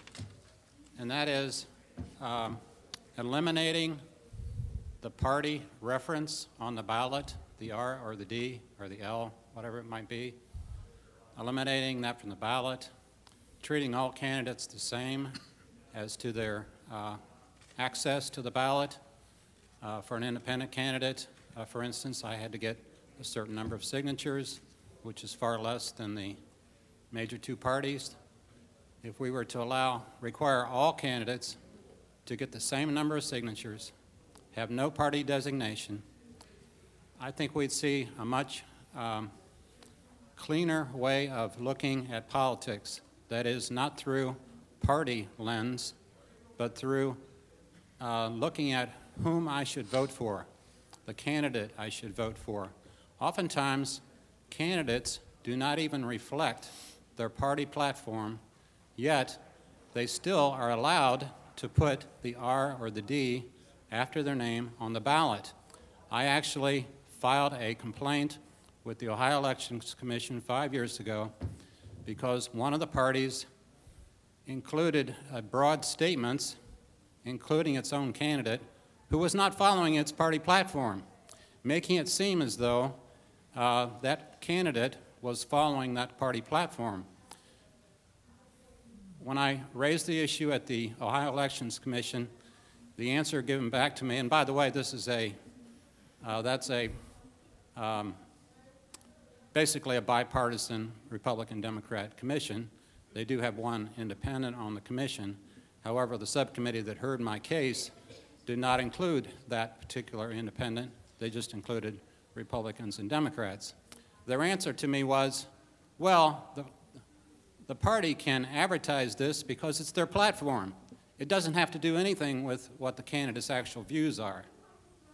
and that is um, eliminating the party reference on the ballot, the R or the D or the L, whatever it might be, eliminating that from the ballot, treating all candidates the same as to their uh, access to the ballot. Uh, for an independent candidate, uh, for instance, I had to get a certain number of signatures, which is far less than the major two parties. If we were to allow, require all candidates to get the same number of signatures, have no party designation, I think we'd see a much um, cleaner way of looking at politics. That is, not through party lens, but through uh, looking at whom I should vote for, the candidate I should vote for. Oftentimes, candidates do not even reflect their party platform, yet they still are allowed to put the R or the D after their name on the ballot. I actually filed a complaint with the Ohio Elections Commission five years ago because one of the parties included uh, broad statements, including its own candidate, who was not following its party platform, making it seem as though uh, that candidate was following that party platform. When I raised the issue at the Ohio Elections Commission, the answer given back to me, and by the way, this is a, uh, that's a, um, basically a bipartisan Republican-Democrat commission. They do have one independent on the commission. However, the subcommittee that heard my case did not include that particular independent. They just included Republicans and Democrats. Their answer to me was, well, the, the party can advertise this because it's their platform. It doesn't have to do anything with what the candidate's actual views are.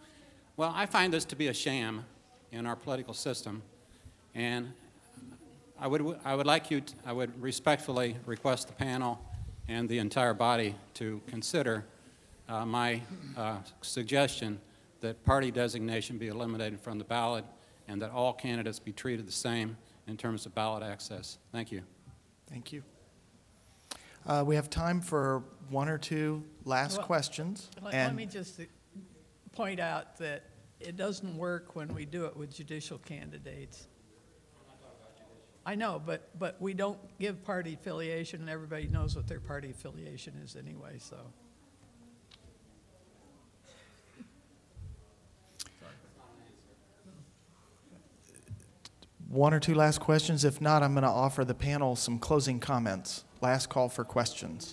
Well, I find this to be a sham in our political system, and I would, I would like you, t- I would respectfully request the panel and the entire body to consider uh, my uh, suggestion that party designation be eliminated from the ballot and that all candidates be treated the same in terms of ballot access. Thank you. Thank you. Uh, We have time for one or two last Well, questions. Let let and me just point out that it doesn't work when we do it with judicial candidates. I know, but, but we don't give party affiliation, and everybody knows what their party affiliation is anyway, so. One or two last questions. If not, I'm going to offer the panel some closing comments. Last call for questions.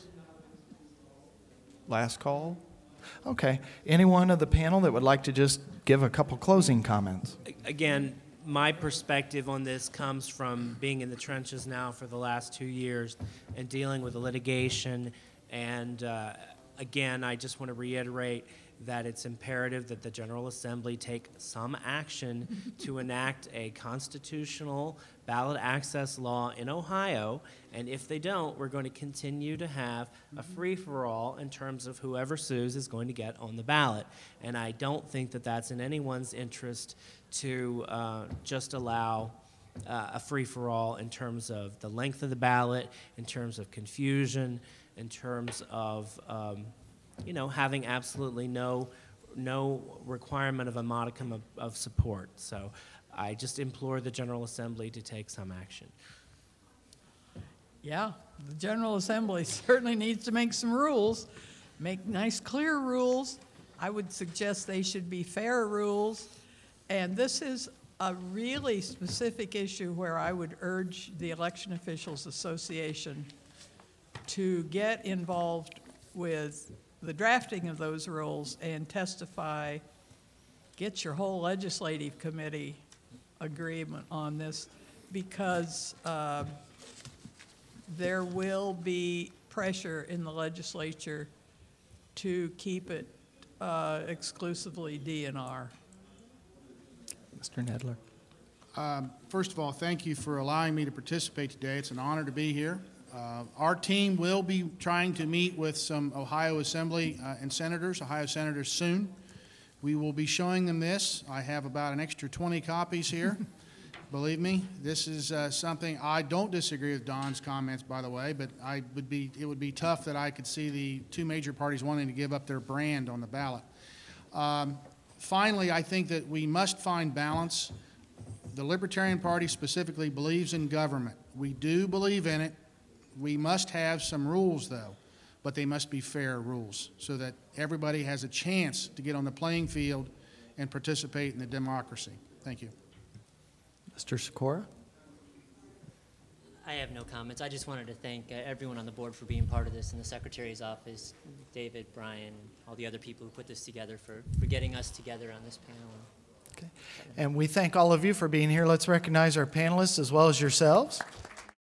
Last call? Okay. Anyone of the panel that would like to just give a couple closing comments? Again, my perspective on this comes from being in the trenches now for the last two years and dealing with the litigation. And uh, again, I just want to reiterate that it's imperative that the General Assembly take some action to enact a constitutional ballot access law in Ohio. And if they don't, we're going to continue to have a free-for-all in terms of whoever sues is going to get on the ballot. And I don't think that that's in anyone's interest to uh, just allow uh, a free-for-all in terms of the length of the ballot, in terms of confusion, in terms of um, you know, having absolutely no no requirement of a modicum of, of support. So I just implore the General Assembly to take some action. Yeah, the General Assembly certainly needs to make some rules, make nice, clear rules. I would suggest they should be fair rules. And this is a really specific issue where I would urge the Election Officials Association to get involved with the drafting of those rules and testify, get your whole legislative committee agreement on this, because uh, there will be pressure in the legislature to keep it uh, exclusively D N R. Mister Nedler. Um, First of all, thank you for allowing me to participate today. It's an honor to be here. Uh, Our team will be trying to meet with some Ohio Assembly uh, and senators, Ohio senators soon. We will be showing them this. I have about an extra twenty copies here. Believe me, this is uh, something, I don't disagree with Don's comments, by the way, but I would be, it would be tough that I could see the two major parties wanting to give up their brand on the ballot. Um, Finally, I think that we must find balance. The Libertarian Party specifically believes in government. We do believe in it. We must have some rules, though, but they must be fair rules so that everybody has a chance to get on the playing field and participate in the democracy. Thank you. Mister Sikora? I have no comments. I just wanted to thank uh, everyone on the board for being part of this, and the Secretary's office, David, Brian, all the other people who put this together for, for getting us together on this panel. Okay. And we thank all of you for being here. Let's recognize our panelists as well as yourselves.